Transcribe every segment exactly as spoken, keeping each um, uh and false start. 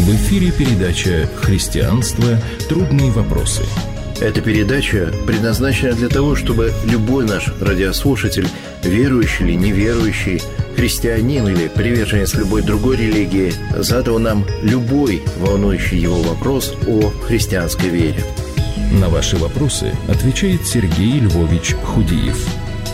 В эфире передача «Христианство. Трудные вопросы». Эта передача предназначена для того, чтобы любой наш радиослушатель, верующий или неверующий, христианин или приверженец любой другой религии, задал нам любой волнующий его вопрос о христианской вере. На ваши вопросы отвечает Сергей Львович Худиев.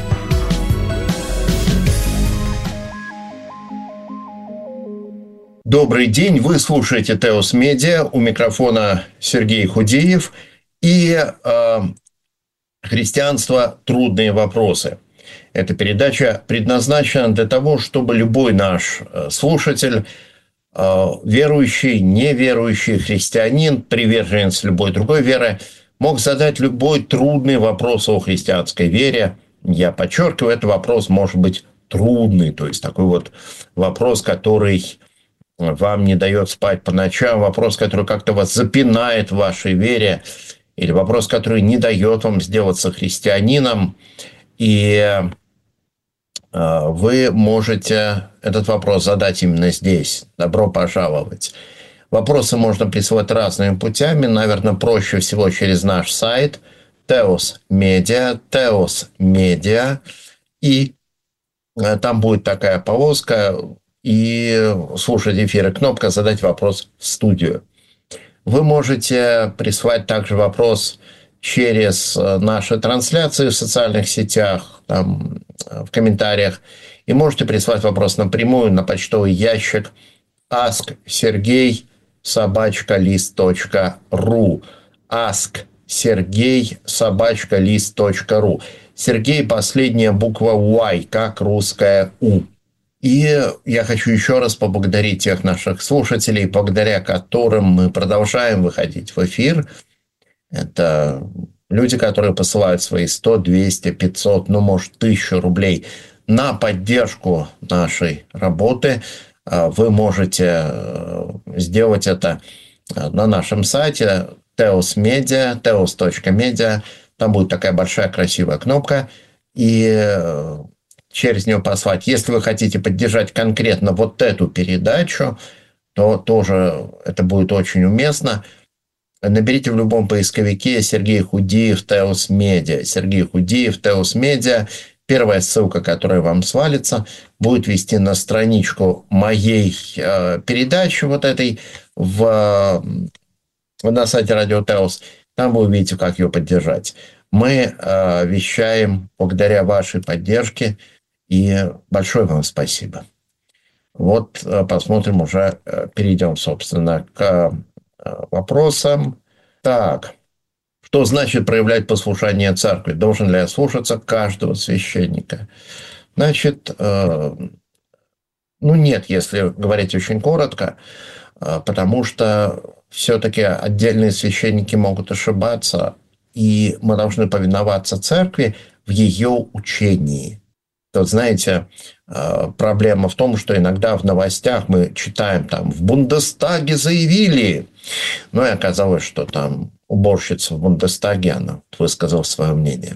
Добрый день, вы слушаете Теос Медиа, у микрофона Сергей Худиев и э, «Христианство. Трудные вопросы». Эта передача предназначена для того, чтобы любой наш слушатель, э, верующий, неверующий, христианин, приверженец любой другой веры, мог задать любой трудный вопрос о христианской вере. Я подчеркиваю, этот вопрос может быть трудный, то есть такой вот вопрос, который вам не дает спать по ночам, вопрос, который как-то вас запинает в вашей вере, или вопрос, который не дает вам сделаться христианином, и вы можете этот вопрос задать именно здесь. Добро пожаловать. Вопросы можно присылать разными путями. Наверное, проще всего через наш сайт Теос Медиа, Теос Медиа, и там будет такая полоска, и слушать эфир, и кнопка «Задать вопрос в студию». Вы можете прислать также вопрос через наши трансляции в социальных сетях, там, в комментариях, и можете прислать вопрос напрямую на почтовый ящик ask sergey собака лист точка ру ask sergey собака лист точка ру. Сергей – последняя буква Y, как русская У. И я хочу еще раз поблагодарить тех наших слушателей, благодаря которым мы продолжаем выходить в эфир. Это люди, которые посылают свои сто, двести, пятьсот, ну, может, тысячу рублей на поддержку нашей работы. Вы можете сделать это на нашем сайте Теос Медиа, теос точка медиа. Там будет такая большая красивая кнопка. И через нее послать. Если вы хотите поддержать конкретно вот эту передачу, то тоже это будет очень уместно. Наберите в любом поисковике Сергей Худиев Теос Медиа. Сергей Худиев Теос Медиа. Первая ссылка, которая вам свалится, будет вести на страничку моей э, передачи вот этой в, на сайте Радио Теос. Там вы увидите, как ее поддержать. Мы э, вещаем благодаря вашей поддержке. И большое вам спасибо. Вот посмотрим уже, перейдем, собственно, к вопросам. Так, что значит проявлять послушание церкви? Должен ли я слушаться каждого священника? Значит, ну нет, если говорить очень коротко, потому что все-таки отдельные священники могут ошибаться, и мы должны повиноваться церкви в ее учении. Вот знаете, проблема в том, что иногда в новостях мы читаем, там, в Бундестаге заявили, ну и оказалось, что там уборщица в Бундестаге, она высказала свое мнение.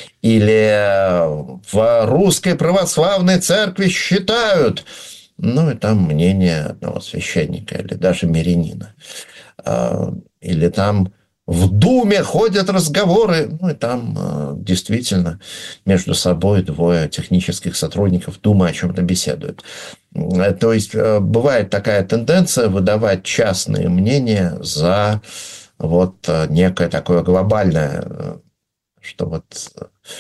Или в Русской Православной Церкви считают, ну и там мнение одного священника или даже мирянина. Или там в Думе ходят разговоры, ну и там э, действительно между собой двое технических сотрудников Думы о чем-то беседуют. То есть э, бывает такая тенденция выдавать частные мнения за вот э, некое такое глобальное, э, что вот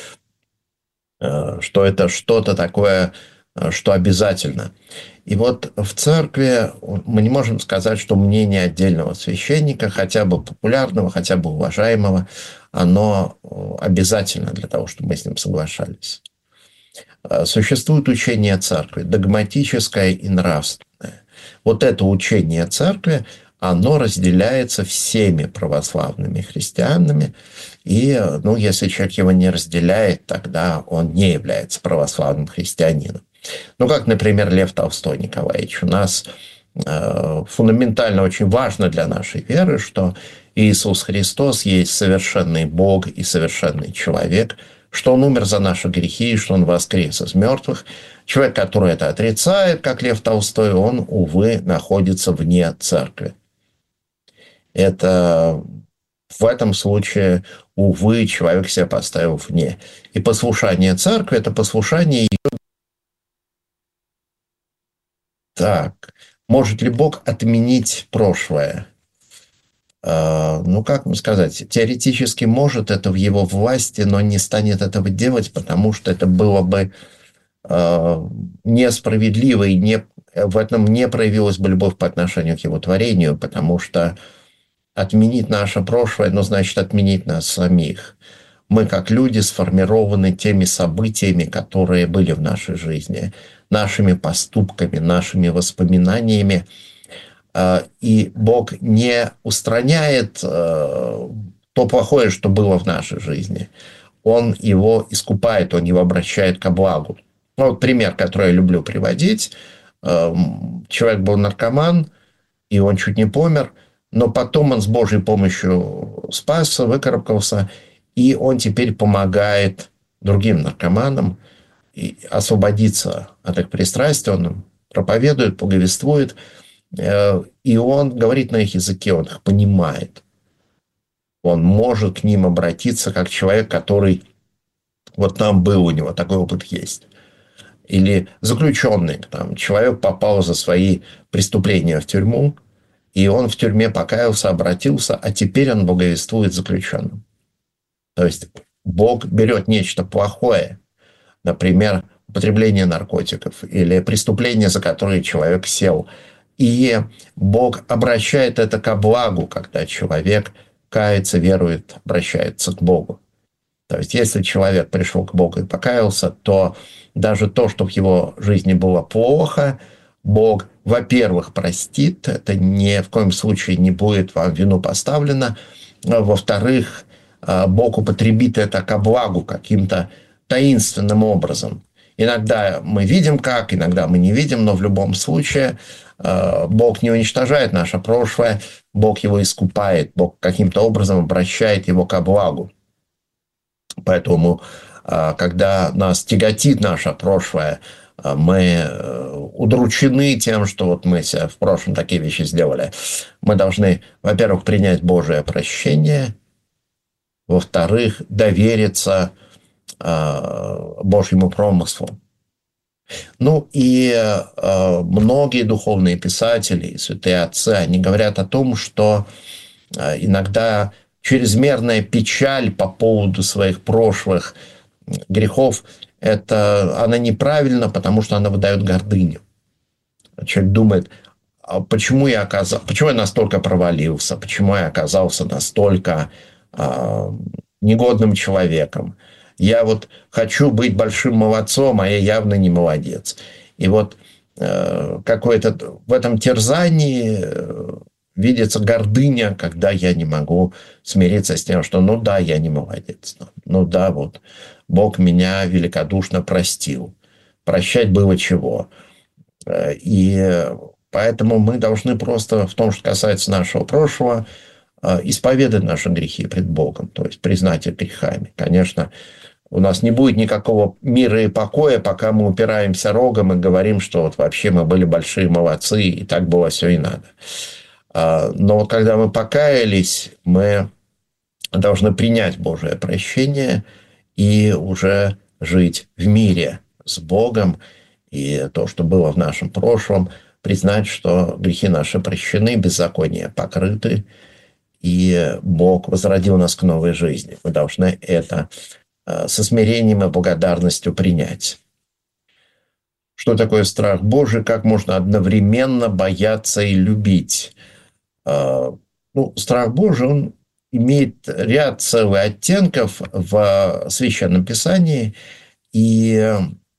э, что это что-то такое, э, что обязательно. И вот в церкви мы не можем сказать, что мнение отдельного священника, хотя бы популярного, хотя бы уважаемого, оно обязательно для того, чтобы мы с ним соглашались. Существует учение церкви, догматическое и нравственное. Вот это учение церкви, оно разделяется всеми православными христианами. И, ну, если человек его не разделяет, тогда он не является православным христианином. Ну, как, например, Лев Толстой Николаевич. У нас э, фундаментально очень важно для нашей веры, что Иисус Христос есть совершенный Бог и совершенный человек, что Он умер за наши грехи, что Он воскрес из мертвых. Человек, который это отрицает, как Лев Толстой, он, увы, находится вне церкви. Это в этом случае, увы, человек себя поставил вне. И послушание церкви – это послушание ее. Так, может ли Бог отменить прошлое? Э, Ну, как вам сказать, теоретически может, это в его власти, но не станет этого делать, потому что это было бы э, несправедливо, и не, в этом не проявилась бы любовь по отношению к его творению, потому что отменить наше прошлое, ну, значит, отменить нас самих. Мы, как люди, сформированы теми событиями, которые были в нашей жизни, нашими поступками, нашими воспоминаниями. Э, И Бог не устраняет э, то плохое, что было в нашей жизни. Он его искупает, он его обращает ко благу. Ну, вот пример, который я люблю приводить. Э, Человек был наркоман, и он чуть не помер, но потом он с Божьей помощью спасся, выкарабкался, и он теперь помогает другим наркоманам и освободиться от их пристрастия. Он им проповедует, благовествует, э, и он говорит на их языке, он их понимает. Он может к ним обратиться как человек, который вот там был, у него такой опыт есть. Или заключенный, там, человек попал за свои преступления в тюрьму, и он в тюрьме покаялся, обратился, а теперь он благовествует заключенным. То есть Бог берет нечто плохое, например, употребление наркотиков или преступление, за которое человек сел, и Бог обращает это ко благу, когда человек кается, верует, обращается к Богу. То есть, если человек пришел к Богу и покаялся, то даже то, что в его жизни было плохо, Бог, во-первых, простит, это ни в коем случае не будет вам в вину поставлено. Во-вторых, Бог употребит это ко благу каким-то таинственным образом. Иногда мы видим как, иногда мы не видим, но в любом случае Бог не уничтожает наше прошлое, Бог его искупает, Бог каким-то образом обращает его ко благу. Поэтому, когда нас тяготит наше прошлое, мы удручены тем, что вот мы в прошлом такие вещи сделали. Мы должны, во-первых, принять Божие прощение, во-вторых, довериться Божьему промыслу. Ну и многие духовные писатели, святые отцы, они говорят о том, что иногда чрезмерная печаль по поводу своих прошлых грехов, это, она неправильна, потому что она выдает гордыню. Человек думает, а почему я оказался, почему я настолько провалился, почему я оказался настолько а, негодным человеком. Я вот хочу быть большим молодцом, а я явно не молодец. И вот э, какое-то в этом терзании э, видится гордыня, когда я не могу смириться с тем, что ну да, я не молодец. Ну да, вот Бог меня великодушно простил. Прощать было чего. И поэтому мы должны просто в том, что касается нашего прошлого, исповедать наши грехи пред Богом, то есть признать их грехами. Конечно, у нас не будет никакого мира и покоя, пока мы упираемся рогом и говорим, что вот вообще мы были большие молодцы, и так было все и надо. Но вот когда мы покаялись, мы должны принять Божие прощение и уже жить в мире с Богом. И то, что было в нашем прошлом, признать, что грехи наши прощены, беззакония покрыты, и Бог возродил нас к новой жизни. Мы должны это со смирением и благодарностью принять. Что такое страх Божий? Как можно одновременно бояться и любить? Ну, страх Божий, он имеет ряд целых оттенков в Священном Писании. И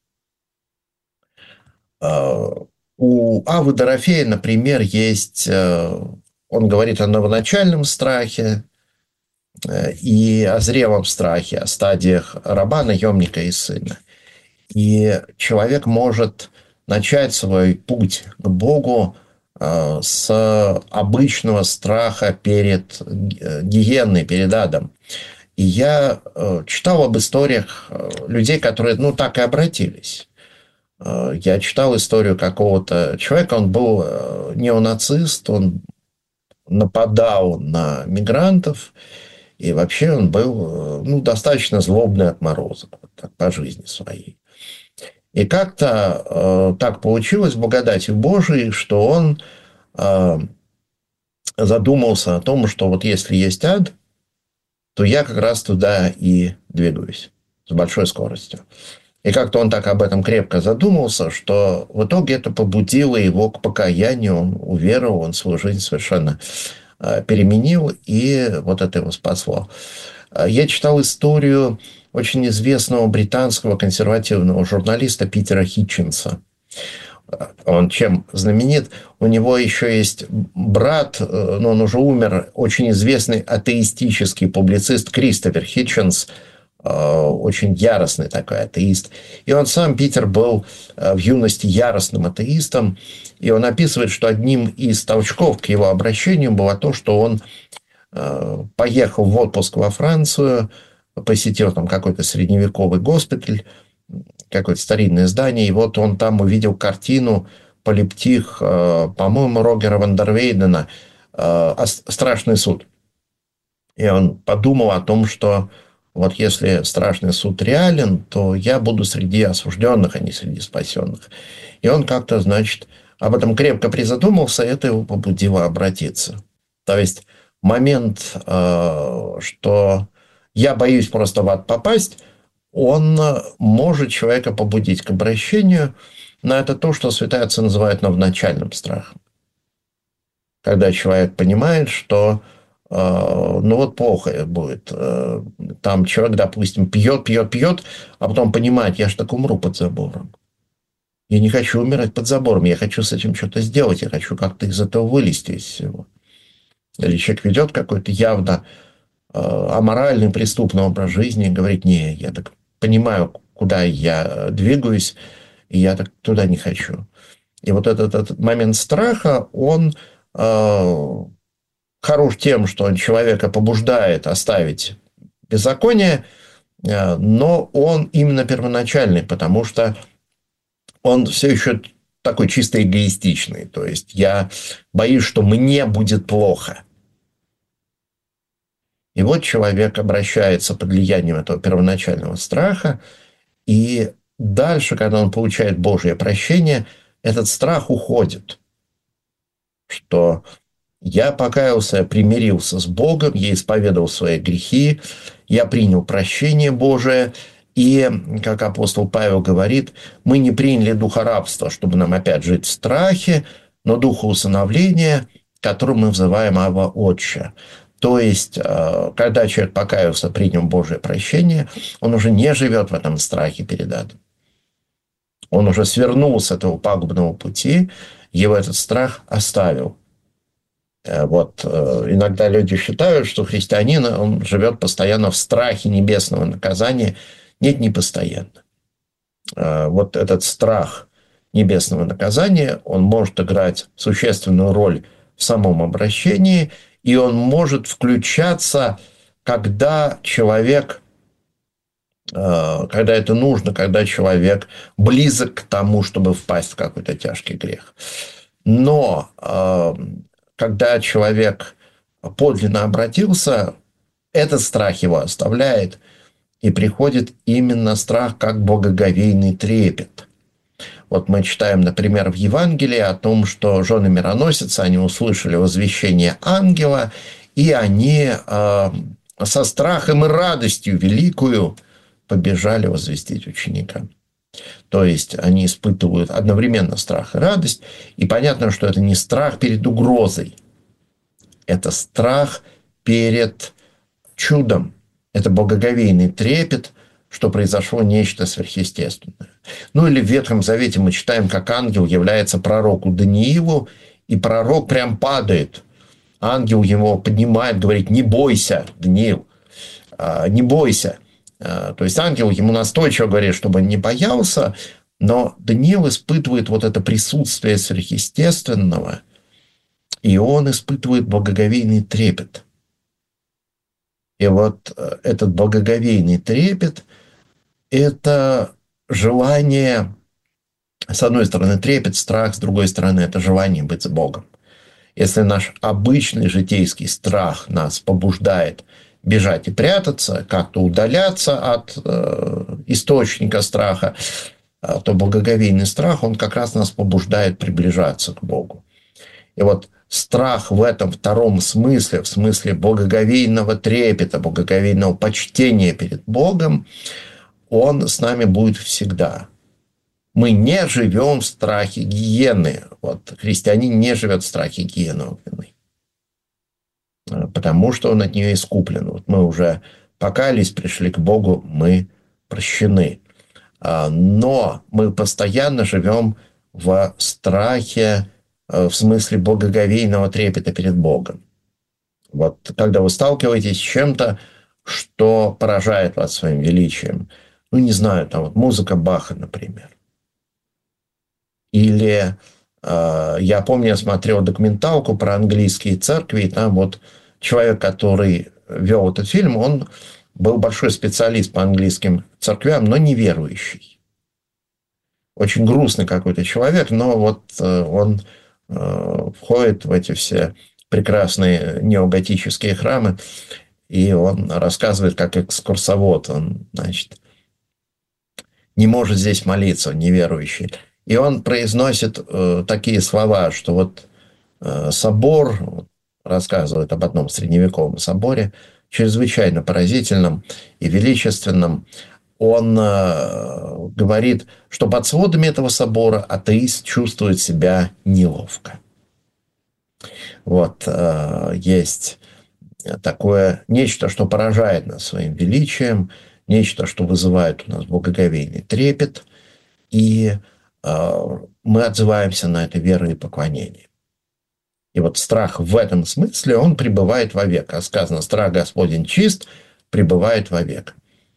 у Авы Дорофея, например, есть... Он говорит о новоначальном страхе и о зрелом страхе, о стадиях раба, наемника и сына. И человек может начать свой путь к Богу с обычного страха перед гиенной, перед адом. И я читал об историях людей, которые, ну, так и обратились. Я читал историю какого-то человека, он был неонацист, он нападал на мигрантов, и вообще он был, ну, достаточно злобный отморозок, вот так, по жизни своей. И как-то э, так получилось благодатью Божией, что он э, задумался о том, что вот если есть ад, то я как раз туда и двигаюсь с большой скоростью. И как-то он так об этом крепко задумался, что в итоге это побудило его к покаянию, он уверовал, он свою жизнь совершенно э, переменил, и вот это его спасло. Я читал историю очень известного британского консервативного журналиста Питера Хитчинса. Он чем знаменит? У него еще есть брат, но он уже умер, очень известный атеистический публицист Кристофер Хитчинс, очень яростный такой атеист. И он сам, Питер, был в юности яростным атеистом. И он описывает, что одним из толчков к его обращению было то, что он поехал в отпуск во Францию, посетил там какой-то средневековый госпиталь, какое-то старинное здание, и вот он там увидел картину полиптих, по-моему, Рогера ван дер Вейдена «Страшный суд». И он подумал о том, что вот если страшный суд реален, то я буду среди осужденных, а не среди спасенных. И он как-то, значит, об этом крепко призадумался, и это его побудило обратиться. То есть момент, что я боюсь просто в ад попасть, он может человека побудить к обращению, но это то, что святые отцы называют новоначальным страхом. Когда человек понимает, что ну вот плохо будет. Там человек, допустим, пьет, пьет, пьет, а потом понимает, я ж так умру под забором. Я не хочу умирать под забором, я хочу с этим что-то сделать, я хочу как-то из этого вылезти из всего. Или человек ведет какой-то явно аморальный, преступный образ жизни и говорит, не, я так понимаю, куда я двигаюсь, и я так туда не хочу. И вот этот, этот момент страха, он э, хорош тем, что он человека побуждает оставить беззаконие, э, но он именно первоначальный, потому что он все еще такой чисто эгоистичный. То есть я боюсь, что мне будет плохо. И вот человек обращается под влиянием этого первоначального страха, и дальше, когда он получает Божье прощение, этот страх уходит. Что я покаялся, я примирился с Богом, я исповедовал свои грехи, я принял прощение Божие, и, как апостол Павел говорит, мы не приняли духа рабства, чтобы нам опять жить в страхе, но духа усыновления, которым мы взываем Авва Отче. То есть, когда человек покаялся, принял Божие прощение, он уже не живет в этом страхе перед адом. Он уже свернул с этого пагубного пути, его этот страх оставил. Вот иногда люди считают, что христианин, он живет постоянно в страхе небесного наказания. Нет, не постоянно. Вот этот страх небесного наказания, он может играть существенную роль в самом обращении, и он может включаться, когда человек, когда это нужно, когда человек близок к тому, чтобы впасть в какой-то тяжкий грех. Но когда человек подлинно обратился, этот страх его оставляет, и приходит именно страх как благоговейный трепет. Вот мы читаем, например, в Евангелии о том, что жены мироносицы, они услышали возвещение ангела, и они э, со страхом и радостью великую побежали возвестить ученикам. То есть они испытывают одновременно страх и радость, и понятно, что это не страх перед угрозой, это страх перед чудом, это благоговейный трепет, что произошло нечто сверхъестественное. Ну или в Ветхом Завете мы читаем, как ангел является пророку Даниилу, и пророк прям падает. Ангел его поднимает, говорит, не бойся, Даниил, не бойся. То есть ангел ему настойчиво говорит, чтобы он не боялся, но Даниил испытывает вот это присутствие сверхъестественного, и он испытывает благоговейный трепет. И вот этот благоговейный трепет – это желание, с одной стороны, трепет, страх, с другой стороны, это желание быть с Богом. Если наш обычный житейский страх нас побуждает бежать и прятаться, как-то удаляться от э, источника страха, то благоговейный страх, он как раз нас побуждает приближаться к Богу. И вот страх в этом втором смысле, в смысле благоговейного трепета, благоговейного почтения перед Богом, он с нами будет всегда. Мы не живем в страхе гиены. Вот христианин не живет в страхе гиены огненной, потому что он от нее искуплен. Вот мы уже покаялись, пришли к Богу, мы прощены. Но мы постоянно живем в страхе, в смысле благоговейного трепета перед Богом. Вот когда вы сталкиваетесь с чем-то, что поражает вас своим величием, ну, не знаю, там вот музыка Баха, например. Или э, я помню, я смотрел документалку про английские церкви, и там вот человек, который вел этот фильм, он был большой специалист по английским церквям, но неверующий. Очень грустный какой-то человек, но вот э, он э, входит в эти все прекрасные неоготические храмы, и он рассказывает, как экскурсовод, он, значит, не может здесь молиться, он неверующий. И он произносит э, такие слова, что вот э, собор, рассказывает об одном средневековом соборе, чрезвычайно поразительном и величественном. Он э, говорит, что под сводами этого собора атеист чувствует себя неловко. Вот э, есть такое нечто, что поражает нас своим величием, нечто, что вызывает у нас благоговейный трепет, и э, мы отзываемся на это верой и поклонением. И вот страх в этом смысле, он пребывает вовек. А сказано, страх Господень чист, пребывает вовек.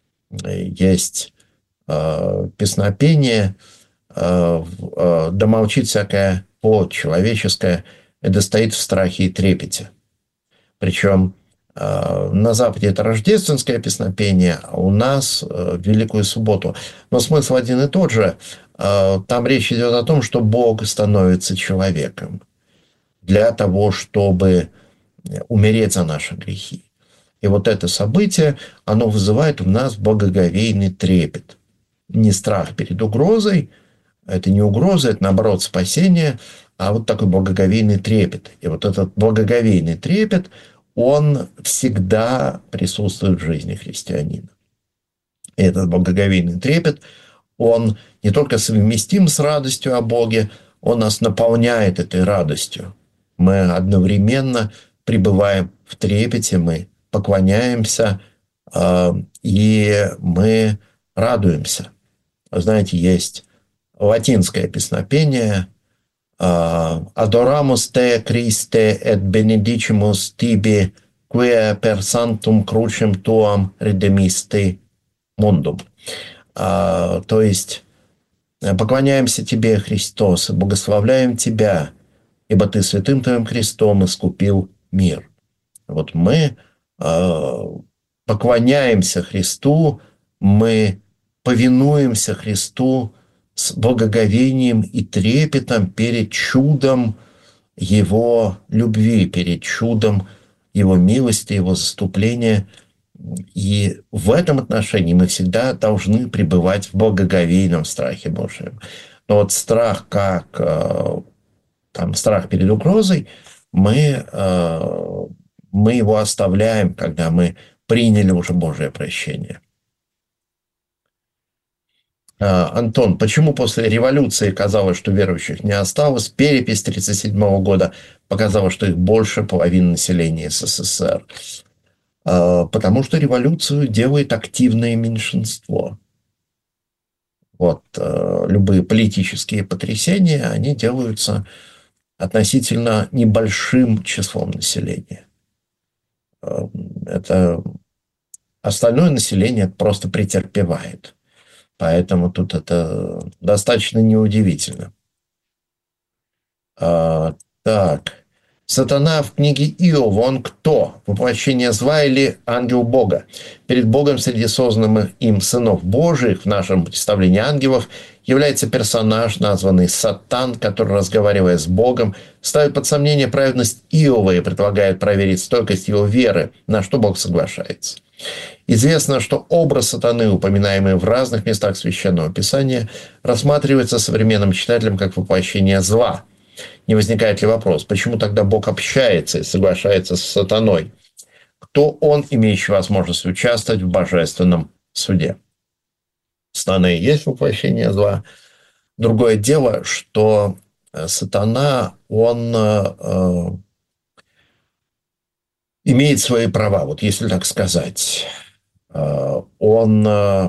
Есть э, песнопение э, э, «Да молчит всякая плоть человеческая, и да стоит в страхе и трепете». Причем э, на Западе это рождественское песнопение, а у нас э, Великую Субботу. Но смысл один и тот же. Э, там речь идет о том, что Бог становится человеком для того, чтобы умереть за наши грехи. И вот это событие, оно вызывает в нас благоговейный трепет. Не страх перед угрозой, это не угроза, это наоборот спасение, а вот такой благоговейный трепет. И вот этот благоговейный трепет, он всегда присутствует в жизни христианина. И этот благоговейный трепет, он не только совместим с радостью о Боге, он нас наполняет этой радостью. Мы одновременно пребываем в трепете, мы поклоняемся, э, и мы радуемся. Знаете, есть латинское песнопение «Adoramus te, Christe, et benedicimus tibi, quia per sanctum crucem tuam redemisti mundum». То есть, поклоняемся Тебе, Христос, и благословляем Тебя, ибо Ты святым Твоим крестом искупил мир. Вот мы э, поклоняемся Христу, мы повинуемся Христу с благоговением и трепетом перед чудом Его любви, перед чудом Его милости, Его заступления. И в этом отношении мы всегда должны пребывать в благоговейном страхе Божьем. Но вот страх как... Э, там, страх перед угрозой, мы, э, мы его оставляем, когда мы приняли уже Божие прощение. Э, Антон, почему после революции казалось, что верующих не осталось? Перепись тысяча девятьсот тридцать седьмого года показала, что их больше половины населения СССР. Э, потому что революцию делает активное меньшинство. Вот, э, любые политические потрясения, они делаются относительно небольшим числом населения. Это остальное население просто претерпевает. Поэтому тут это достаточно неудивительно. А, так. Сатана в книге Иова, он кто? Воплощение зла или ангел Бога? Перед Богом среди созданных им сынов Божиих, в нашем представлении ангелов, является персонаж, названный Сатан, который, разговаривая с Богом, ставит под сомнение праведность Иова и предлагает проверить стойкость его веры, на что Бог соглашается. Известно, что образ сатаны, упоминаемый в разных местах Священного Писания, рассматривается современным читателем как воплощение зла. Не возникает ли вопрос, почему тогда Бог общается и соглашается с сатаной? Кто он, имеющий возможность участвовать в божественном суде? Сатана и есть воплощение зла. Другое дело, что сатана, он э, имеет свои права, вот если так сказать. Э, он э,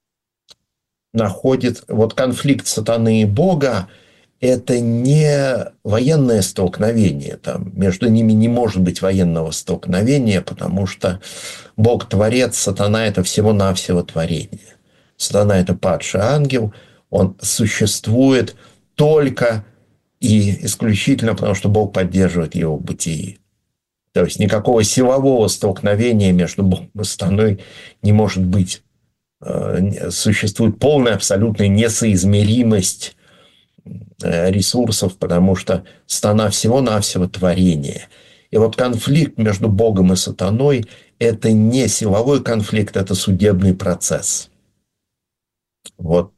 находит... Вот конфликт сатаны и Бога, это не военное столкновение. Там, между ними не может быть военного столкновения, потому что Бог творец, сатана – это всего-навсего творение. Сатана – это падший ангел, он существует только и исключительно потому, что Бог поддерживает его в бытии. То есть никакого силового столкновения между Богом и сатаной не может быть. Существует полная абсолютная несоизмеримость ресурсов, потому что сатана всего-навсего творение. И вот конфликт между Богом и сатаной – это не силовой конфликт, это судебный процесс. Вот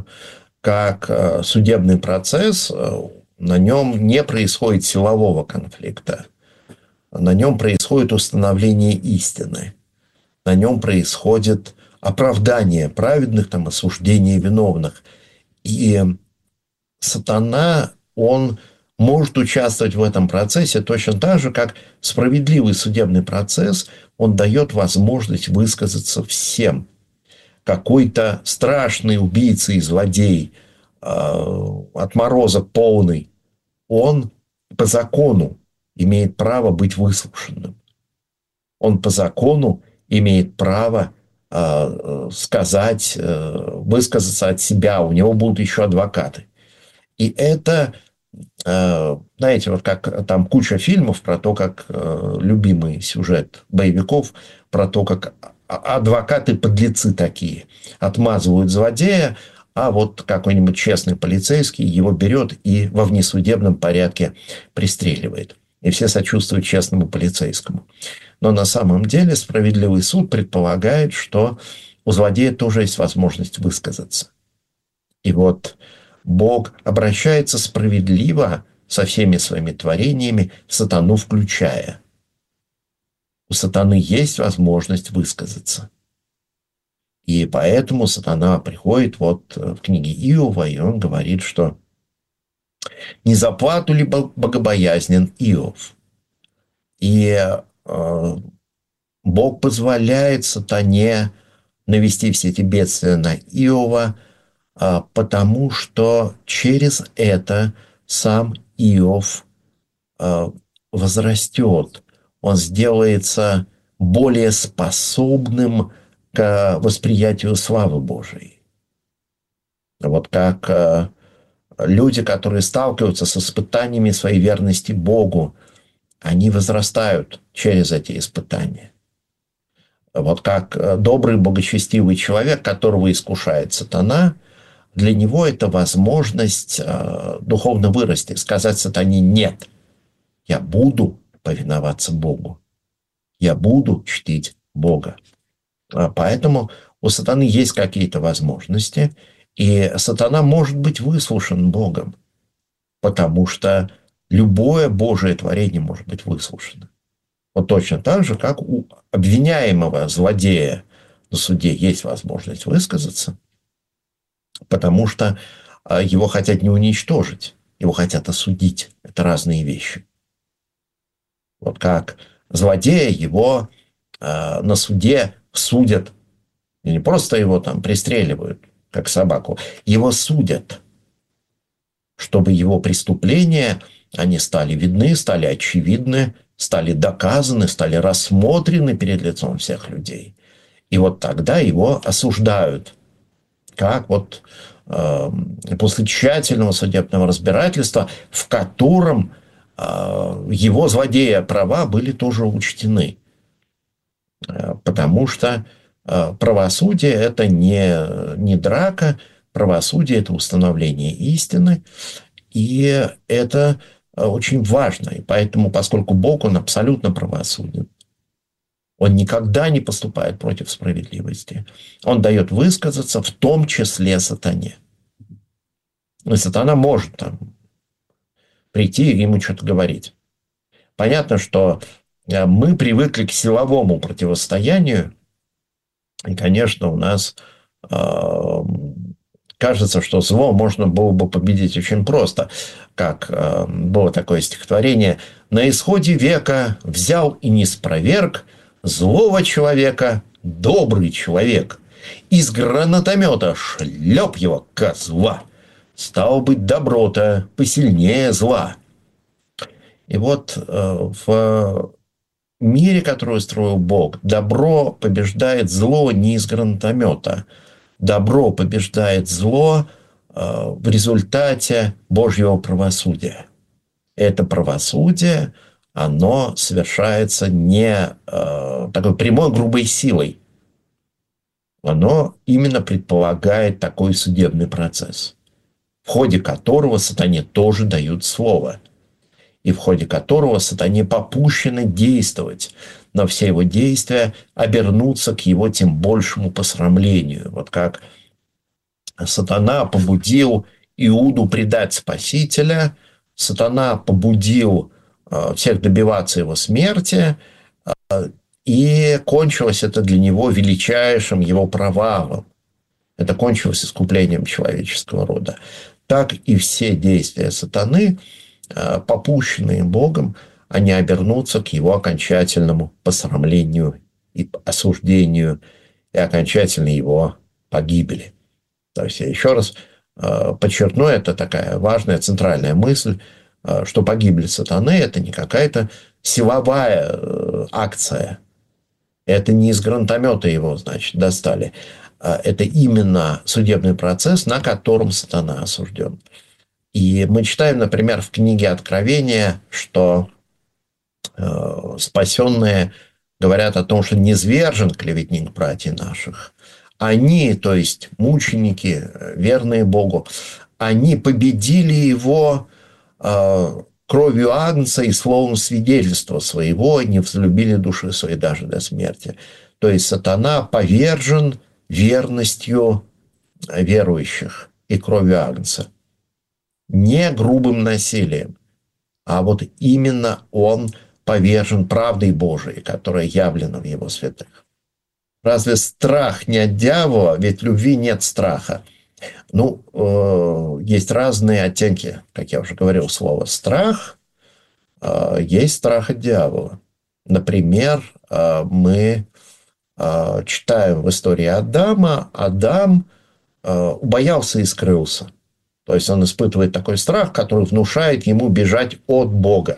как судебный процесс, на нем не происходит силового конфликта. На нем происходит установление истины. На нем происходит оправдание праведных, там, осуждение виновных. И сатана, он может участвовать в этом процессе точно так же, как справедливый судебный процесс, он дает возможность высказаться всем. Какой-то страшный убийца и злодей, отморозок полный, он по закону имеет право быть выслушанным. Он по закону имеет право сказать, высказаться от себя. У него будут еще адвокаты. И это, знаете, вот как там куча фильмов про то, как любимый сюжет боевиков, про то, как адвокаты-подлецы такие отмазывают злодея, а вот какой-нибудь честный полицейский его берет и во внесудебном порядке пристреливает. И все сочувствуют честному полицейскому. Но на самом деле справедливый суд предполагает, что у злодея тоже есть возможность высказаться. И вот Бог обращается справедливо со всеми своими творениями, сатану включая. У сатаны есть возможность высказаться. И поэтому сатана приходит вот в книге Иова, и он говорит, что не за плату ли богобоязнен Иов? И э, Бог позволяет сатане навести все эти бедствия на Иова, э, потому что через это сам Иов э, возрастет. Он сделается более способным к восприятию славы Божией. Вот как э, люди, которые сталкиваются с испытаниями своей верности Богу, они возрастают через эти испытания. Вот как добрый, богочестивый человек, которого искушает сатана, для него это возможность э, духовно вырасти, сказать сатане «нет, я буду повиноваться Богу, я буду чтить Бога». Поэтому у сатаны есть какие-то возможности, и сатана может быть выслушан Богом, потому что любое Божие творение может быть выслушано. Вот точно так же, как у обвиняемого злодея на суде есть возможность высказаться, потому что его хотят не уничтожить, его хотят осудить. Это разные вещи. Вот как злодея его э, на суде судят, и не просто его там пристреливают, как собаку, его судят, чтобы его преступления, они стали видны, стали очевидны, стали доказаны, стали рассмотрены перед лицом всех людей. И вот тогда его осуждают, как вот э, после тщательного судебного разбирательства, в котором его злодея права были тоже учтены. Потому что правосудие – это не, не драка, правосудие – это установление истины, и это очень важно. И поэтому, поскольку Бог, Он абсолютно правосуден, Он никогда не поступает против справедливости. Он дает высказаться, в том числе сатане. И сатана может там прийти и ему что-то говорить. Понятно, что мы привыкли к силовому противостоянию, и, конечно, у нас э, кажется, что зло можно было бы победить очень просто. Как э, было такое стихотворение: «На исходе века взял и не спроверг злого человека добрый человек. Из гранатомета шлеп его козла. Стало быть, доброта посильнее зла». И вот э, в мире, который устроил Бог, добро побеждает зло не из гранатомета. Добро побеждает зло э, в результате Божьего правосудия. Это правосудие, оно совершается не э, такой прямой грубой силой. Оно именно предполагает такой судебный процесс, в ходе которого сатане тоже дают слово, и в ходе которого сатане попущено действовать, но все его действия обернутся к его тем большему посрамлению. Вот как сатана побудил Иуду предать Спасителя, сатана побудил э, всех добиваться его смерти, э, и кончилось это для него величайшим его провалом. Это кончилось искуплением человеческого рода. Так и все действия сатаны, попущенные Богом, они обернутся к его окончательному посрамлению и осуждению, и окончательной его погибели. То есть я еще раз подчеркну, это такая важная центральная мысль, что погибель сатаны – это не какая-то силовая акция. Это не из гранатомета его, значит, достали. Это именно судебный процесс, на котором сатана осужден. И мы читаем, например, в книге Откровения, что э, спасенные говорят о том, что низвержен клеветник братьев наших. Они, то есть мученики, верные Богу, они победили его э, кровью агнца и словом свидетельства своего, не возлюбили души своей даже до смерти. То есть сатана повержен верностью верующих и кровью агнца. Не грубым насилием, а вот именно он повержен правдой Божией, которая явлена в его святых. Разве страх не от дьявола? Ведь в любви нет страха. Ну, э, есть разные оттенки, как я уже говорил, слова «страх». Э, есть страх от дьявола. Например, э, мы э, читаем в истории Адама. Адам э, убоялся и скрылся. То есть он испытывает такой страх, который внушает ему бежать от Бога.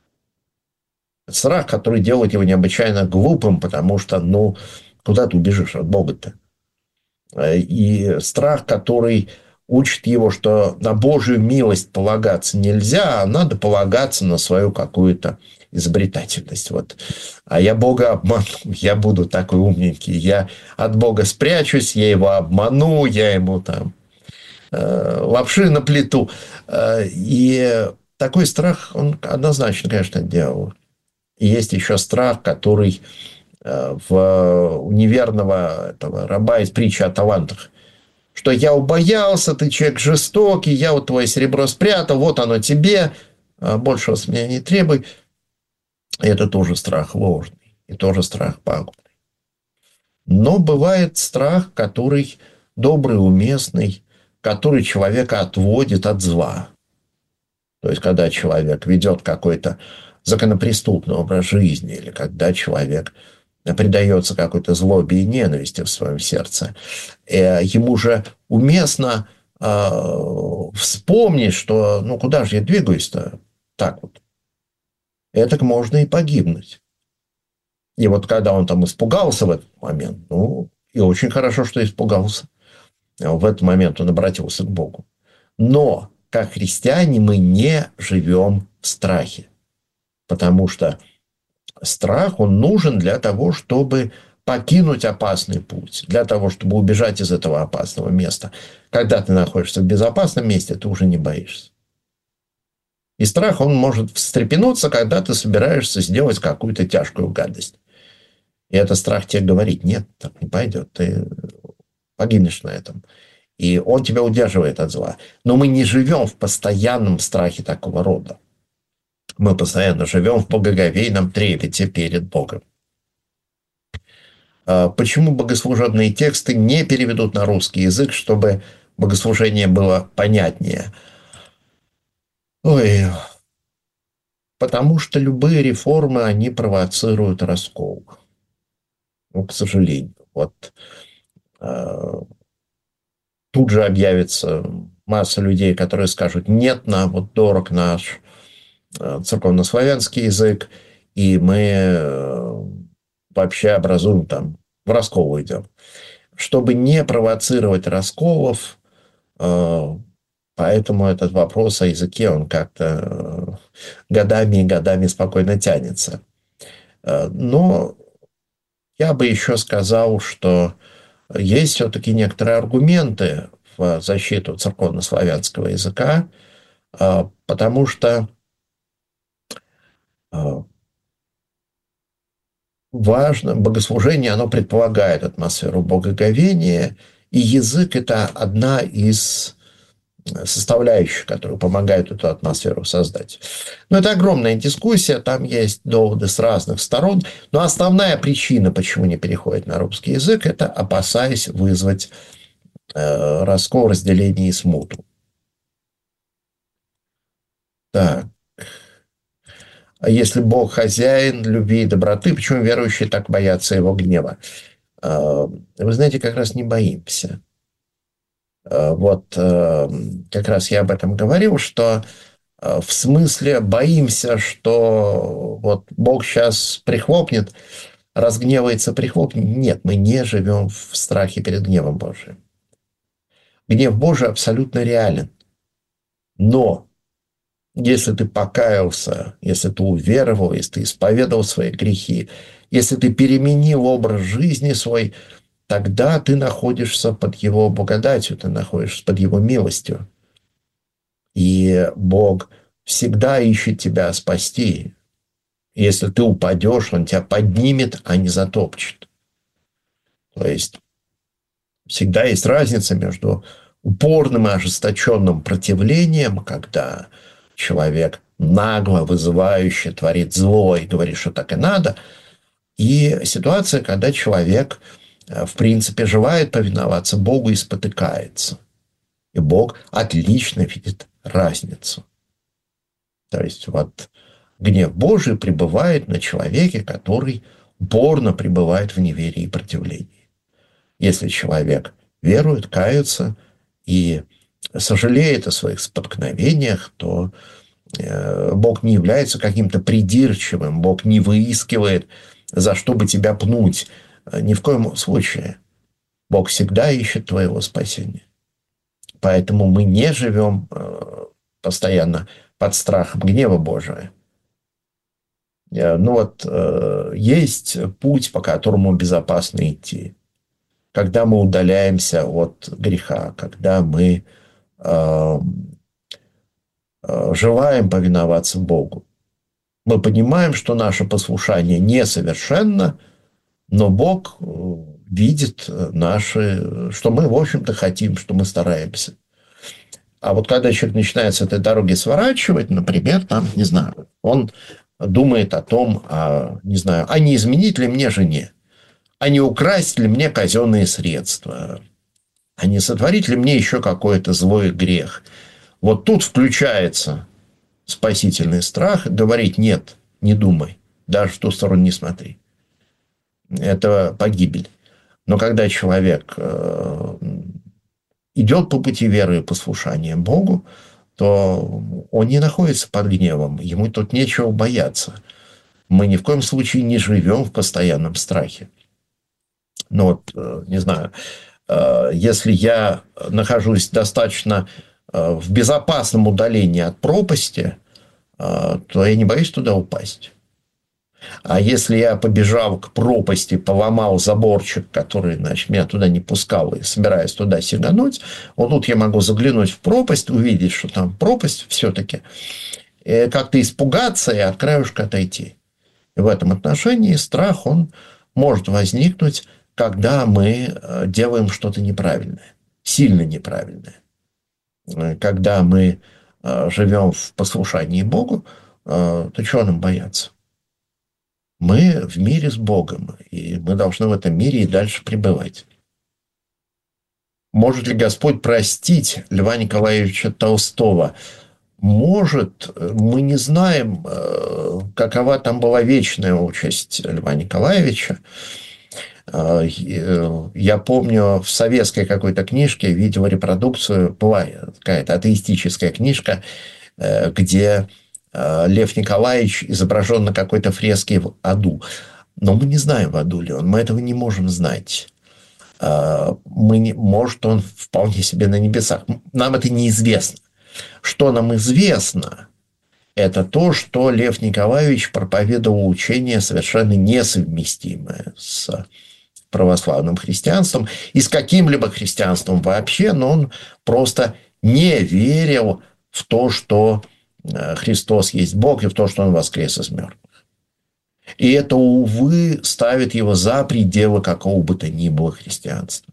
Страх, который делает его необычайно глупым, потому что, ну, куда ты убежишь от Бога-то? И страх, который учит его, что на Божью милость полагаться нельзя, а надо полагаться на свою какую-то изобретательность. Вот. А я Бога обману, я буду такой умненький, я от Бога спрячусь, я его обману, я ему там лапши на плиту. И такой страх, он однозначно, конечно, делал. И есть еще страх, который в у неверного этого раба из притчи о талантах, что я убоялся, ты человек жестокий, я вот твое серебро спрятал, вот оно тебе, большего с меня не требуй. И это тоже страх ложный, и тоже страх пагубный. Но бывает страх, который добрый, уместный, который человека отводит от зла. То есть, когда человек ведет какой-то законопреступный образ жизни, или когда человек предается какой-то злобе и ненависти в своем сердце, ему же уместно э, вспомнить, что ну куда же я двигаюсь-то так вот. Это можно и погибнуть. И вот когда он там испугался в этот момент, ну, и очень хорошо, что испугался. В этот момент он обратился к Богу. Но как христиане мы не живем в страхе. Потому что страх, он нужен для того, чтобы покинуть опасный путь, для того, чтобы убежать из этого опасного места. Когда ты находишься в безопасном месте, ты уже не боишься. И страх, он может встрепенуться, когда ты собираешься сделать какую-то тяжкую гадость. И этот страх тебе говорит: нет, так не пойдет, ты погибнешь на этом. И он тебя удерживает от зла. Но мы не живем в постоянном страхе такого рода. Мы постоянно живем в благоговейном трепете перед Богом. Почему богослужебные тексты не переведут на русский язык, чтобы богослужение было понятнее? Ой, потому что любые реформы, они провоцируют раскол. Ну, к сожалению. Вот тут же объявится масса людей, которые скажут: нет, нам вот дорог наш церковнославянский язык, и мы вообще образуем там, в раскол идем. Чтобы не провоцировать расколов, поэтому этот вопрос о языке, он как-то годами и годами спокойно тянется. Но я бы еще сказал, что есть все-таки некоторые аргументы в защиту церковнославянского языка, потому что важно, богослужение, оно предполагает атмосферу богоговения, и язык – это одна из составляющих, которые помогают эту атмосферу создать. Но это огромная дискуссия, там есть доводы с разных сторон, но основная причина, почему не переходит на русский язык, это опасаясь вызвать э, раскол, разделение и смуту. Так. А если Бог хозяин любви и доброты, почему верующие так боятся его гнева? Э, вы знаете, как раз не боимся. Вот как раз я об этом говорил, что в смысле боимся, что вот Бог сейчас прихлопнет, разгневается, прихлопнет. Нет, мы не живем в страхе перед гневом Божиим. Гнев Божий абсолютно реален. Но если ты покаялся, если ты уверовал, если ты исповедовал свои грехи, если ты переменил образ жизни свой, тогда ты находишься под его благодатью, ты находишься под его милостью. И Бог всегда ищет тебя спасти. Если ты упадешь, Он тебя поднимет, а не затопчет. То есть всегда есть разница между упорным и ожесточенным противлением, когда человек нагло, вызывающе творит зло и говорит, что так и надо, и ситуация, когда человек в принципе желает повиноваться Богу и спотыкается. И Бог отлично видит разницу. То есть вот гнев Божий пребывает на человеке, который упорно пребывает в неверии и противлении. Если человек верует, кается и сожалеет о своих споткновениях, то Бог не является каким-то придирчивым, Бог не выискивает, за что бы тебя пнуть. Ни в коем случае. Бог всегда ищет твоего спасения. Поэтому мы не живем постоянно под страхом гнева Божия. Ну вот, есть путь, по которому безопасно идти. Когда мы удаляемся от греха, когда мы желаем повиноваться Богу. Мы понимаем, что наше послушание несовершенно, но Бог видит наши, что мы, в общем-то, хотим, что мы стараемся. А вот когда человек начинает с этой дороги сворачивать, например, там, не знаю, он думает о том, а, не знаю, а не изменить ли мне жене, а не украсть ли мне казенные средства, а не сотворить ли мне еще какой-то злой грех. Вот тут включается спасительный страх, говорить: нет, не думай, даже в ту сторону не смотри. Это погибель. Но когда человек э, идет по пути веры и послушания Богу, то он не находится под гневом, ему тут нечего бояться. Мы ни в коем случае не живем в постоянном страхе. Ну вот, э, не знаю, э, если я нахожусь достаточно в безопасном удалении от пропасти, то я не боюсь туда упасть. А если я побежал к пропасти, поломал заборчик, который, значит, меня туда не пускал, и собираюсь туда сигануть, вот тут я могу заглянуть в пропасть, увидеть, что там пропасть все-таки, и как-то испугаться и от краешка отойти. И в этом отношении страх, он может возникнуть, когда мы делаем что-то неправильное, сильно неправильное. Когда мы живем в послушании Богу, то чего нам бояться? Мы в мире с Богом, и мы должны в этом мире и дальше пребывать. Может ли Господь простить Льва Николаевича Толстого? Может, мы не знаем, какова там была вечная участь Льва Николаевича. Я помню, в советской какой-то книжке видел репродукцию, была какая-то атеистическая книжка, где Лев Николаевич изображен на какой-то фреске в аду. Но мы не знаем, в аду ли он, мы этого не можем знать. Мы не, может, он вполне себе на небесах. Нам это неизвестно. Что нам известно, это то, что Лев Николаевич проповедовал учение совершенно несовместимое с православным христианством и с каким-либо христианством вообще, но он просто не верил в то, что Христос есть Бог, и в то, что Он воскрес из мертвых. И это, увы, ставит его за пределы какого бы то ни было христианства.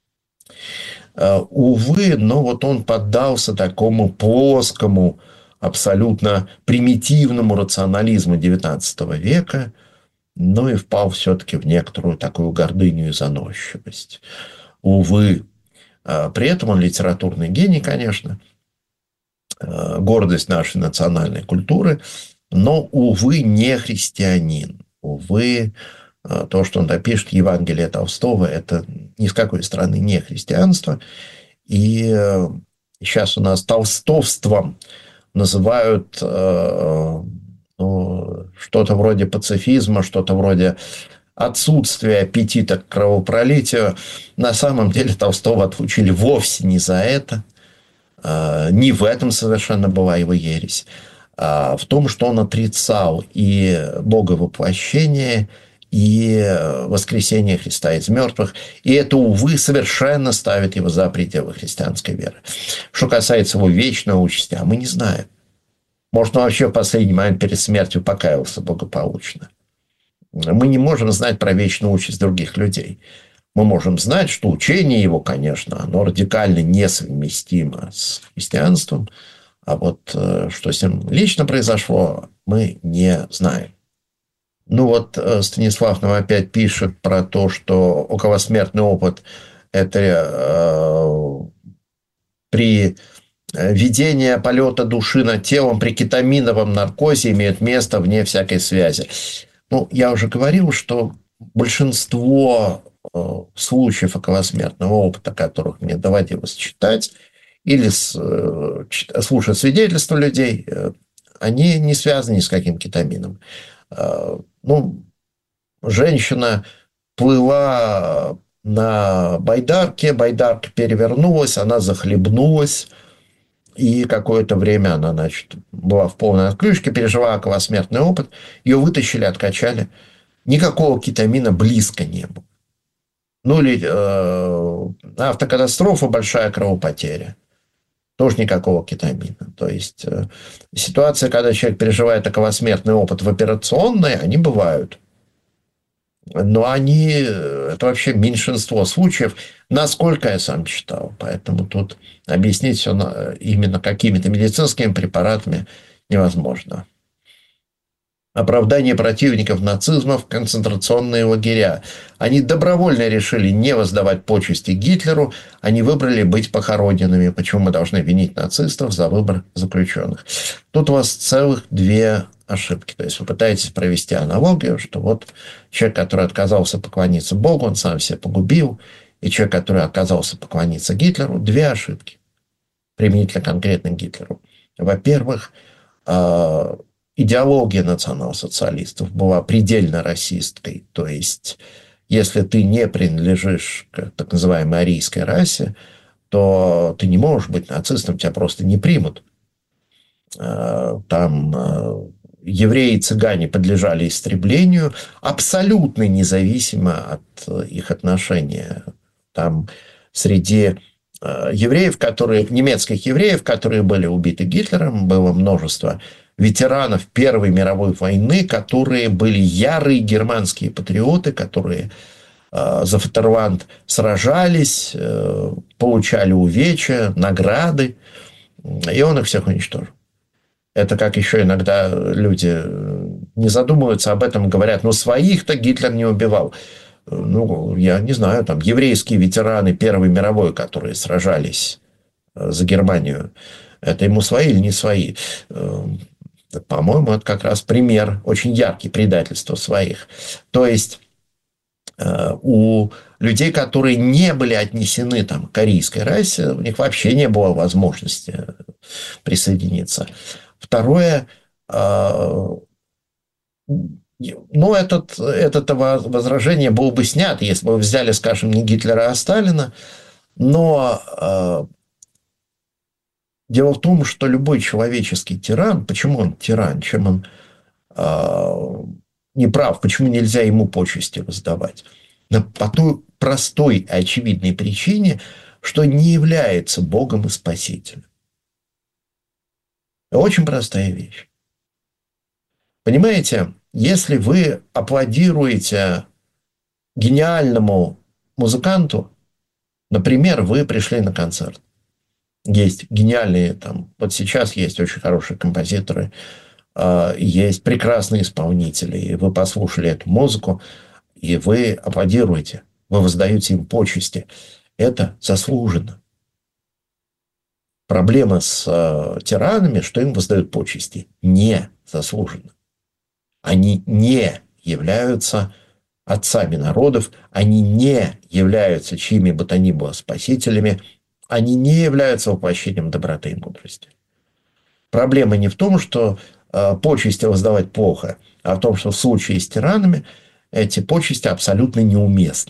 Увы, но вот он поддался такому плоскому, абсолютно примитивному рационализму девятнадцатого века, но и впал все-таки в некоторую такую гордыню и заносчивость. Увы. При этом он литературный гений, конечно, гордость нашей национальной культуры, но, увы, не христианин. Увы, то, что он допишет Евангелие Толстого, это ни с какой стороны не христианство. И сейчас у нас толстовством называют ну, что-то вроде пацифизма, что-то вроде отсутствия аппетита к кровопролитию. На самом деле Толстого отлучили вовсе не за это. Не в этом совершенно была его ересь, а в том, что он отрицал и Боговоплощение, и воскресение Христа из мертвых. И это, увы, совершенно ставит его за пределы христианской веры. Что касается его вечной участи, а мы не знаем. Может, он вообще в последний момент перед смертью покаялся благополучно. Мы не можем знать про вечную участь других людей. Мы можем знать, что учение его, конечно, оно радикально несовместимо с христианством, а вот что с ним лично произошло, мы не знаем. Ну вот Станислав нам опять пишет про то, что околосмертный опыт – это э, при ведении полета души над телом при кетаминовом наркозе имеет место вне всякой связи. Ну, я уже говорил, что большинство случаев околосмертного опыта, которых мне доводилось читать, или с, слушать свидетельства людей, они не связаны ни с каким кетамином. Ну, женщина плыла на байдарке, байдарка перевернулась, она захлебнулась, и какое-то время она, значит, была в полной отключке, переживала околосмертный опыт, ее вытащили, откачали. Никакого кетамина близко не было. Ну, или э, автокатастрофа, большая кровопотеря. Тоже никакого кетамина. То есть, э, ситуация, когда человек переживает околосмертный опыт в операционной, они бывают. Но они, это вообще меньшинство случаев, насколько я сам читал. Поэтому тут объяснить все именно какими-то медицинскими препаратами невозможно. Оправдание противников нацизма в концентрационные лагеря. Они добровольно решили не воздавать почести Гитлеру, они выбрали быть похороненными. Почему мы должны винить нацистов за выбор заключенных? Тут у вас целых две ошибки. То есть вы пытаетесь провести аналогию, что вот человек, который отказался поклониться Богу, он сам себя погубил, и человек, который отказался поклониться Гитлеру, две ошибки применительно конкретно Гитлеру. Во-первых, идеология национал-социалистов была предельно расистской. То есть, если ты не принадлежишь к так называемой арийской расе, что ты не можешь быть нацистом, тебя просто не примут. Там евреи и цыгане подлежали истреблению абсолютно независимо от их отношения. Там среди евреев, которые, немецких евреев, которые были убиты Гитлером, было множество ветеранов Первой мировой войны, которые были ярые германские патриоты, которые за Фатерланд сражались, получали увечья, награды, и он их всех уничтожил. Это как еще иногда люди не задумываются об этом, говорят, ну, своих-то Гитлер не убивал. Ну, я не знаю, там, еврейские ветераны Первой мировой, которые сражались за Германию, это ему свои или не свои? По-моему, это как раз пример очень яркий предательства своих. То есть, у людей, которые не были отнесены там, к арийской расе, у них вообще не было возможности присоединиться. Второе, ну, этот, это возражение было бы снято, если бы вы взяли, скажем, не Гитлера, а Сталина. Но дело в том, что любой человеческий тиран, почему он тиран, чем он не прав, почему нельзя ему почести воздавать? По той простой и очевидной причине, что не является Богом и Спасителем. Очень простая вещь. Понимаете, если вы аплодируете гениальному музыканту, например, вы пришли на концерт. Есть гениальные, там, вот сейчас есть очень хорошие композиторы, есть прекрасные исполнители, и вы послушали эту музыку, и вы аплодируете, вы воздаете им почести. Это заслуженно. Проблема с э, тиранами, что им воздают почести. Не заслуженно. Они не являются отцами народов, они не являются чьими бы то ни было спасителями, они не являются воплощением доброты и мудрости. Проблема не в том, что э, почести воздавать плохо, а в том, что в случае с тиранами эти почести абсолютно неуместны.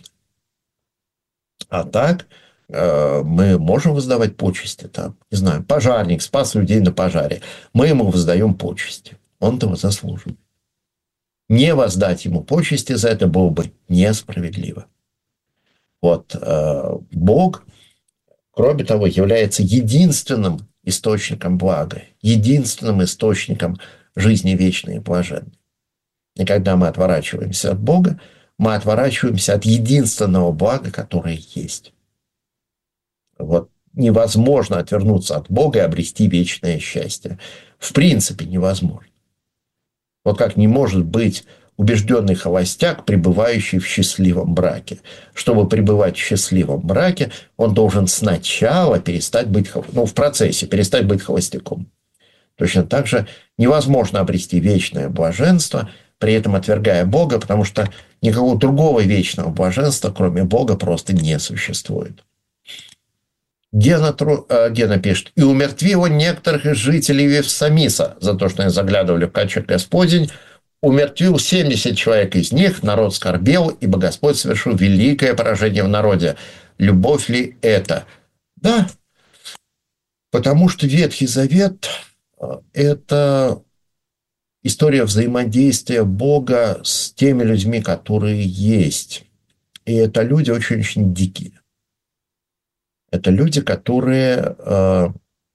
А так мы можем воздавать почести. Там, не знаю, пожарник спас людей на пожаре. Мы ему воздаем почести. Он этого заслуживает. Не воздать ему почести за это было бы несправедливо. Вот Бог, кроме того, является единственным источником блага, единственным источником жизни вечной и блаженной. И когда мы отворачиваемся от Бога, мы отворачиваемся от единственного блага, которое есть. Вот невозможно отвернуться от Бога и обрести вечное счастье. В принципе, невозможно. Вот как не может быть убежденный холостяк, пребывающий в счастливом браке. Чтобы пребывать в счастливом браке, он должен сначала перестать быть, ну, в процессе перестать быть холостяком. Точно так же невозможно обрести вечное блаженство, при этом отвергая Бога, потому что никакого другого вечного блаженства, кроме Бога, просто не существует. Гена, Гена пишет: «И умертвил некоторых из жителей Вифсамиса за то, что они заглядывали в ковчег Господень. Умертвил семьдесят человек из них, народ скорбел, ибо Господь совершил великое поражение в народе. Любовь ли это?» Да, потому что Ветхий Завет – это история взаимодействия Бога с теми людьми, которые есть. И это люди очень-очень дикие. Это люди, которые э,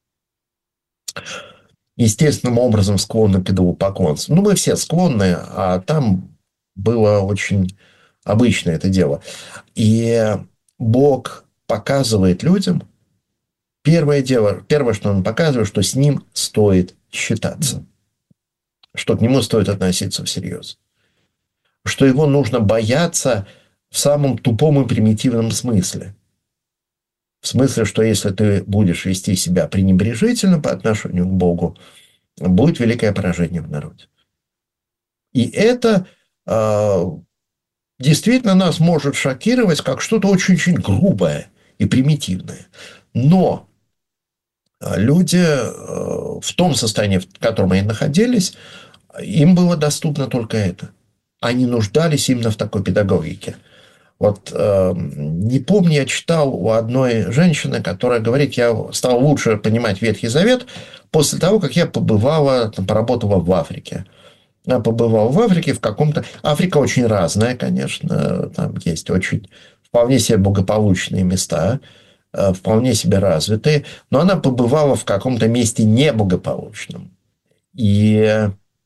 естественным образом склонны к идолопоклонству. Ну, мы все склонны, а там было очень обычное это дело. И Бог показывает людям, первое дело, первое, что Он показывает, что с Ним стоит считаться, что к Нему стоит относиться всерьез, что Его нужно бояться в самом тупом и примитивном смысле. В смысле, что если ты будешь вести себя пренебрежительно по отношению к Богу, будет великое поражение в народе. И это э, действительно нас может шокировать как что-то очень-очень грубое и примитивное. Но люди э, в том состоянии, в котором они находились, им было доступно только это. Они нуждались именно в такой педагогике. Вот э, не помню, я читал у одной женщины, которая говорит, я стал лучше понимать Ветхий Завет после того, как я побывала, там, поработала в Африке. Я побывал в Африке в каком-то... Африка очень разная, конечно. Там есть очень вполне себе благополучные места, вполне себе развитые. Но она побывала в каком-то месте неблагополучном. И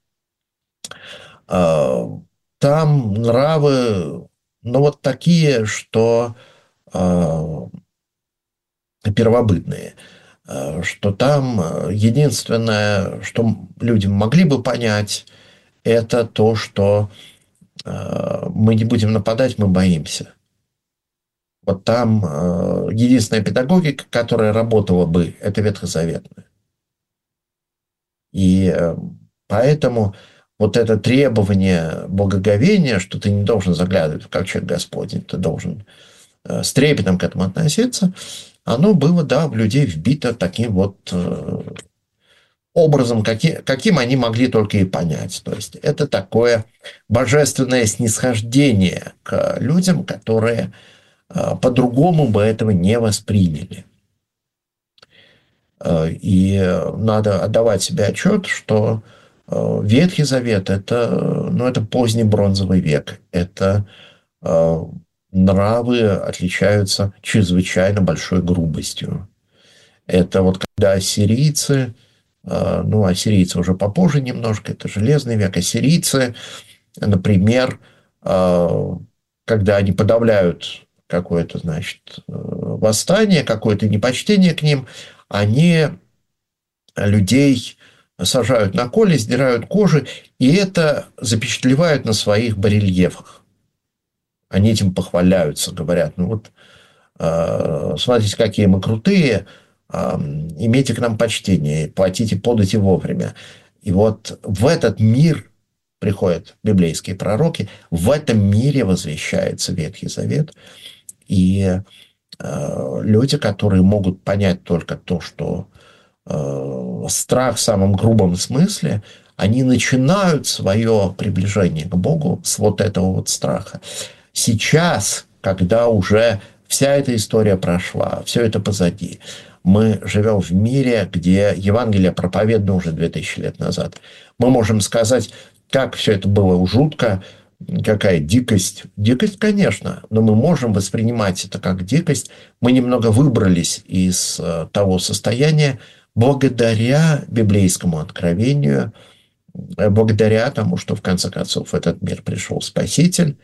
э, там нравы, ну, вот такие, что э, первобытные. Что там единственное, что люди могли бы понять, это то, что э, мы не будем нападать, мы боимся. Вот там э, единственная педагогика, которая работала бы, это ветхозаветная. И э, поэтому вот это требование благоговения, что ты не должен заглядывать в ковчег Господень, ты должен э, с трепетом к этому относиться, оно было, да, в людей вбито таким вот... Э, образом, каким, каким они могли только и понять. То есть, это такое божественное снисхождение к людям, которые э, по-другому бы этого не восприняли. Э, и надо отдавать себе отчет, что э, Ветхий Завет – это, ну, это поздний бронзовый век. Это э, нравы отличаются чрезвычайно большой грубостью. Это вот когда ассирийцы... Ну, ассирийцы уже попозже немножко, это Железный век. Ассирийцы, например, когда они подавляют какое-то, значит, восстание, какое-то непочтение к ним, они людей сажают на коле, сдирают кожи, и это запечатлевают на своих барельефах. Они этим похваляются, говорят, ну вот, смотрите, какие мы крутые, имейте к нам почтение, платите подати вовремя. И вот в этот мир приходят библейские пророки, в этом мире возвещается Ветхий Завет. И э, люди, которые могут понять только то, что э, страх в самом грубом смысле, они начинают свое приближение к Богу с вот этого вот страха. Сейчас, когда уже вся эта история прошла, все это позади, мы живем в мире, где Евангелие проповедано уже две тысячи лет назад. Мы можем сказать, как все это было жутко, какая дикость. Дикость, конечно, но мы можем воспринимать это как дикость. Мы немного выбрались из того состояния благодаря библейскому откровению, благодаря тому, что в конце концов в этот мир пришел Спаситель.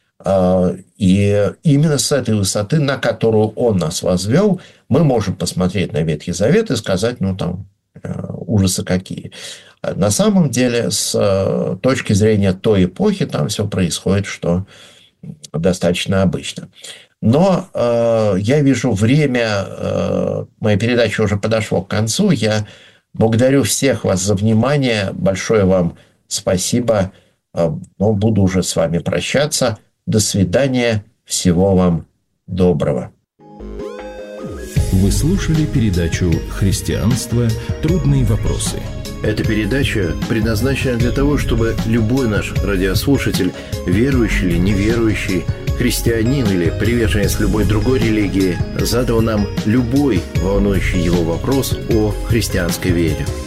И именно с этой высоты, на которую он нас возвел, мы можем посмотреть на Ветхий Завет и сказать, ну, там, ужасы какие. На самом деле, с точки зрения той эпохи, там все происходит, что достаточно обычно. Но э, я вижу, время э, моей передачи уже подошло к концу. Я благодарю всех вас за внимание. Большое вам спасибо. Э, но буду уже с вами прощаться. До свидания. Всего вам доброго. Вы слушали передачу «Христианство. Трудные вопросы». Эта передача предназначена для того, чтобы любой наш радиослушатель, верующий или неверующий, христианин или приверженец любой другой религии, задал нам любой волнующий его вопрос о христианской вере.